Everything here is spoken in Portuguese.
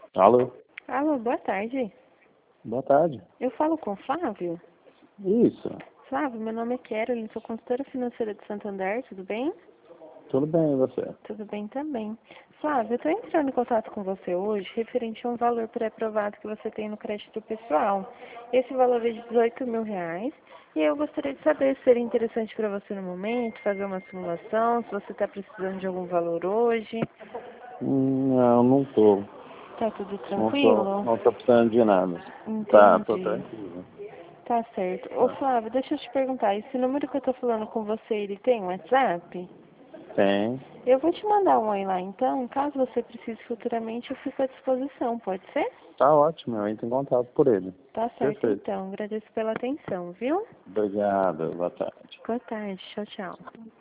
Alô? Alô, boa tarde. Boa tarde. Eu falo com o Flávio? Isso. Flávio, meu nome é Carolyn, sou consultora financeira de Santander, tudo bem? Tudo bem, e você? Tudo bem também. Flávio, eu estou entrando em contato com você hoje referente a um valor pré-aprovado que você tem no crédito pessoal. Esse valor é de R$ 18.000 e eu gostaria de saber se seria interessante para você no momento, fazer uma simulação, se você está precisando de algum valor hoje. Não, não tô. Tá tudo Não tô, tranquilo? não tô precisando de nada. Tá, tô Entendi. tranquilo. Tá certo. Ô Tá. Flávio, deixa eu te perguntar, esse número que eu tô falando com você, ele tem um WhatsApp? Tem. Eu vou te mandar um oi lá então, caso você precise futuramente, eu fico à disposição, pode ser? Tá ótimo, eu entro em contato por ele. Tá certo Perfeito. então, agradeço pela atenção, viu? Obrigado, boa tarde. Boa tarde, tchau, tchau.